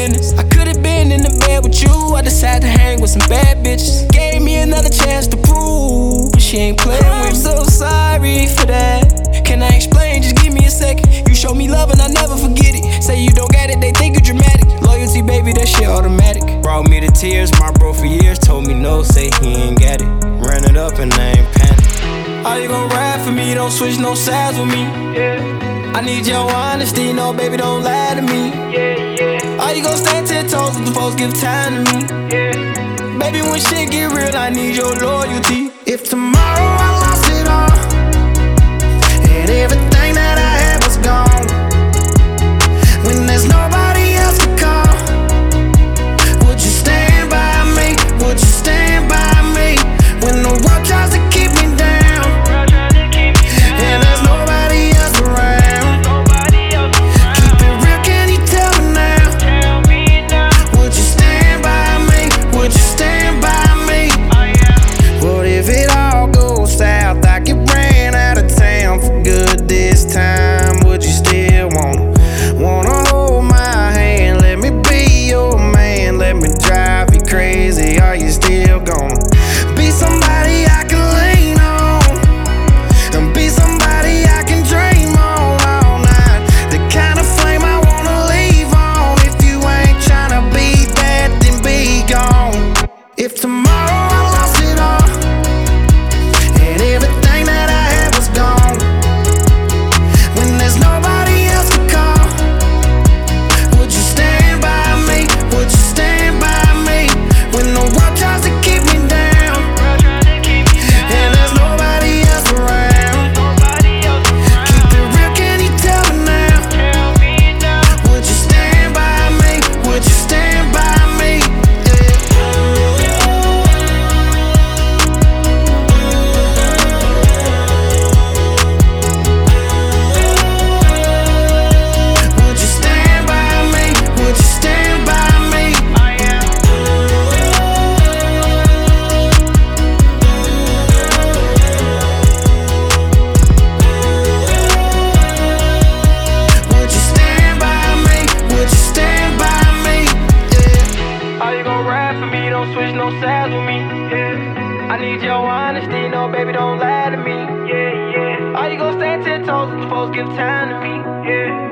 minutes. I could've been in the bed with you. I decided to hang with some bad bitches. Gave me another chance to prove, but she ain't playing with me. I'm so sorry for that. Can I explain? Just give me a second. You show me love and I never forget it. Say you don't got it, they think you dramatic. Loyalty, baby, that shit automatic. Brought me to tears, my bro for years told me no, say he ain't got it. Ran it up and I ain't panic. Are you gon' ride for me? Don't switch no sides with me. Yeah. I need your honesty, no baby, don't lie to me. Yeah. Are you gon' stand 10 toes if the folks give time to me? Yeah. Baby, when shit get real, I need your loyalty. If tomorrow I lost it all, and everything that I had was gone, when there's nobody else to call, would you stand by me? Would you stand by me? When the world tries to keep me down, and there's nobody else around, keep it real, can you tell me now? Would you stand by me? Would you stand by me? What if it all goes south? I get ran out of town for good this time. Would you still wanna hold my hand? Let me be your man. Let me drive you crazy. Are you still gonna be somebody I can lean on, and be somebody I can dream on all night? The kind of flame I wanna leave on. If you ain't tryna be that, then be gone. If tomorrow I lost it all, and everything that I had was gone, when there's nobody else to call, would you stand by me? Would you stand by me? When the world tries to keep me down, and there's nobody else around, keep it real, can you tell me now? Would you stand by me? Would you stand by me? Would you stand by me? Would you stand by me? Would you stand by me? Would you stand by me? Yeah. Are you gon' ride for me? Don't switch no sides with me. Yeah. I need your honesty, no baby, don't lie to me. Yeah. Are you gon' stand 10 toes if the folks give time to me? Yeah.